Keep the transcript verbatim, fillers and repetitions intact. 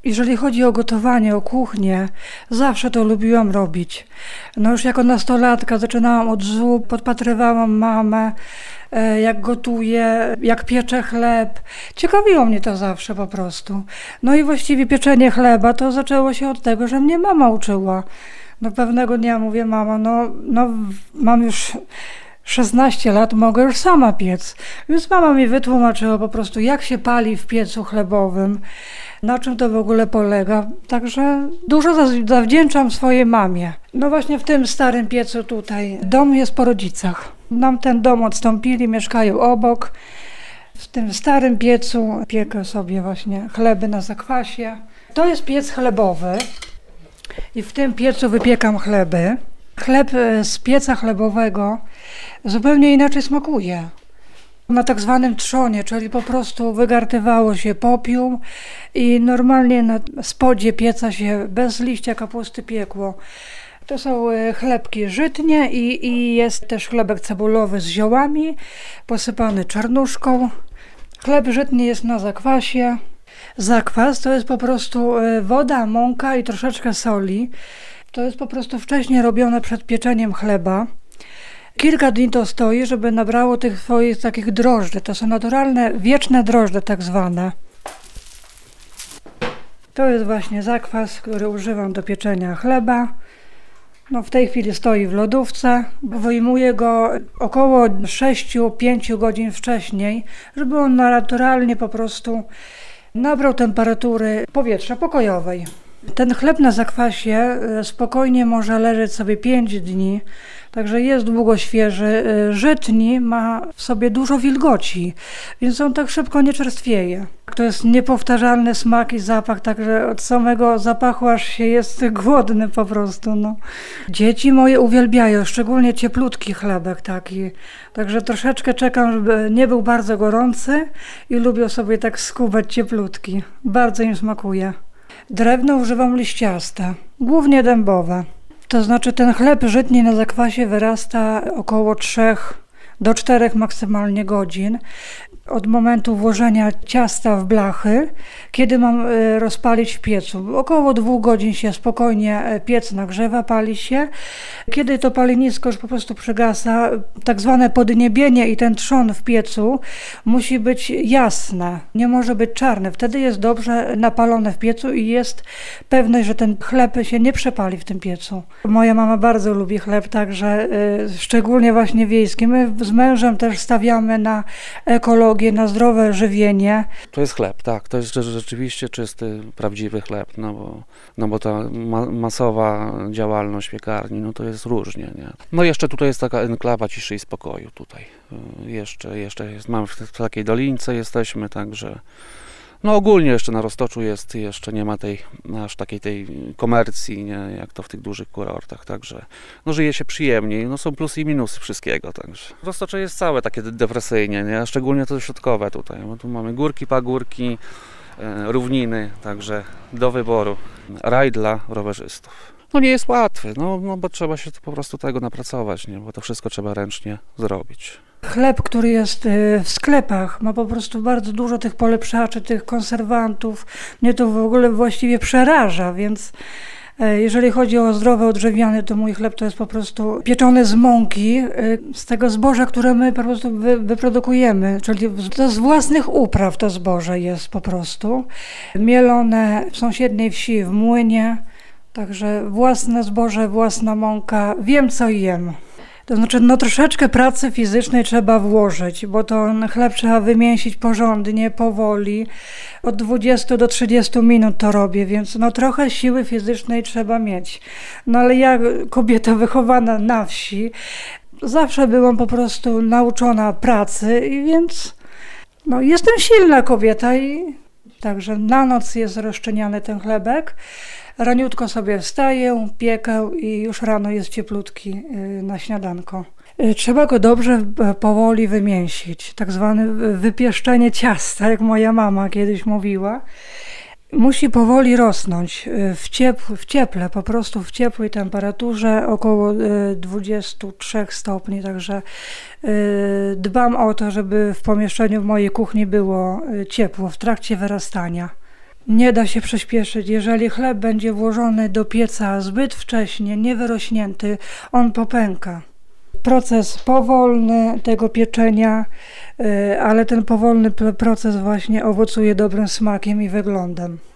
Jeżeli chodzi o gotowanie, o kuchnię, zawsze to lubiłam robić. No już jako nastolatka zaczynałam od zup, podpatrywałam mamę, jak gotuje, jak piecze chleb. Ciekawiło mnie to zawsze po prostu. No i właściwie pieczenie chleba to zaczęło się od tego, że mnie mama uczyła. No pewnego dnia mówię, mama, no, no mam już szesnaście lat, mogę już sama piec. Więc mama mi wytłumaczyła po prostu, jak się pali w piecu chlebowym, na czym to w ogóle polega. Także dużo zawdzięczam swojej mamie. No właśnie w tym starym piecu tutaj. Dom jest po rodzicach. Nam ten dom odstąpili, mieszkają obok. W tym starym piecu piekę sobie właśnie chleby na zakwasie. To jest piec chlebowy i w tym piecu wypiekam chleby. Chleb z pieca chlebowego zupełnie inaczej smakuje. Na tak zwanym trzonie, czyli po prostu wygartywało się popiół i normalnie na spodzie pieca się bez liścia kapusty piekło. To są chlebki żytnie i, i jest też chlebek cebulowy z ziołami, posypany czarnuszką. Chleb żytni jest na zakwasie. Zakwas to jest po prostu woda, mąka i troszeczkę soli. To jest po prostu wcześniej robione przed pieczeniem chleba. Kilka dni to stoi, żeby nabrało tych swoich takich drożdży. To są naturalne, wieczne drożdże tak zwane. To jest właśnie zakwas, który używam do pieczenia chleba. No w tej chwili stoi w lodówce. Wyjmuję go około sześć do pięciu godzin wcześniej, żeby on naturalnie po prostu nabrał temperatury powietrza pokojowej. Ten chleb na zakwasie spokojnie może leżeć sobie pięć dni, także jest długo świeży. Żytni ma w sobie dużo wilgoci, więc on tak szybko nie czerstwieje. To jest niepowtarzalny smak i zapach, także od samego zapachu aż się jest głodny po prostu. No. Dzieci moje uwielbiają, szczególnie cieplutki chlebek taki, także troszeczkę czekam, żeby nie był bardzo gorący i lubią sobie tak skubać cieplutki. Bardzo im smakuje. Drewno używam liściaste, głównie dębowe. To znaczy ten chleb żytni na zakwasie wyrasta około trzech do czterech maksymalnie godzin od momentu włożenia ciasta w blachy, kiedy mam rozpalić w piecu. Około dwóch godzin się spokojnie piec nagrzewa, pali się. Kiedy to palenisko już po prostu przygasa, tak zwane podniebienie i ten trzon w piecu musi być jasne, nie może być czarny. Wtedy jest dobrze napalone w piecu i jest pewność, że ten chleb się nie przepali w tym piecu. Moja mama bardzo lubi chleb, także y, szczególnie właśnie wiejski. My z mężem też stawiamy na ekologię, na zdrowe żywienie. To jest chleb, tak, to jest rzeczywiście czysty, prawdziwy chleb, no bo, no bo ta ma masowa działalność piekarni, no to jest różnie, nie? No jeszcze tutaj jest taka enklawa ciszy i spokoju tutaj, jeszcze, jeszcze jest, mamy w takiej dolince jesteśmy, także no ogólnie jeszcze na Roztoczu jest, jeszcze nie ma tej, aż takiej tej komercji, nie, jak to w tych dużych kurortach, także no żyje się przyjemniej, no są plusy i minusy wszystkiego, także Roztocze jest całe takie depresyjnie, nie, a szczególnie to środkowe tutaj, bo tu mamy górki, pagórki, e, równiny, także do wyboru, raj dla rowerzystów. No nie jest łatwy, no, no bo trzeba się po prostu tego napracować, nie, bo to wszystko trzeba ręcznie zrobić. Chleb, który jest w sklepach, ma po prostu bardzo dużo tych polepszaczy, tych konserwantów. Mnie to w ogóle właściwie przeraża, więc jeżeli chodzi o zdrowy, odżywiany, to mój chleb to jest po prostu pieczony z mąki, z tego zboża, które my po prostu wy, wyprodukujemy, czyli to z własnych upraw to zboże jest po prostu. Mielone w sąsiedniej wsi, w młynie, także własne zboże, własna mąka, wiem co jem. To znaczy, no troszeczkę pracy fizycznej trzeba włożyć, bo ten chleb trzeba wymięsić porządnie, powoli. Od dwudziestu do trzydziestu minut to robię, więc no trochę siły fizycznej trzeba mieć. No ale ja, kobieta wychowana na wsi, zawsze byłam po prostu nauczona pracy, i więc no jestem silna kobieta i także na noc jest rozszczelniany ten chlebek. Raniutko sobie wstaję, piekę i już rano jest cieplutki na śniadanko. Trzeba go dobrze powoli wymięsić, tak zwane wypieszczenie ciasta, jak moja mama kiedyś mówiła. Musi powoli rosnąć w, ciep w cieple, po prostu w ciepłej temperaturze, około dwudziestu trzech stopni, także dbam o to, żeby w pomieszczeniu w mojej kuchni było ciepło w trakcie wyrastania. Nie da się przyspieszyć. Jeżeli chleb będzie włożony do pieca zbyt wcześnie, niewyrośnięty, on popęka. Proces powolny tego pieczenia, ale ten powolny proces właśnie owocuje dobrym smakiem i wyglądem.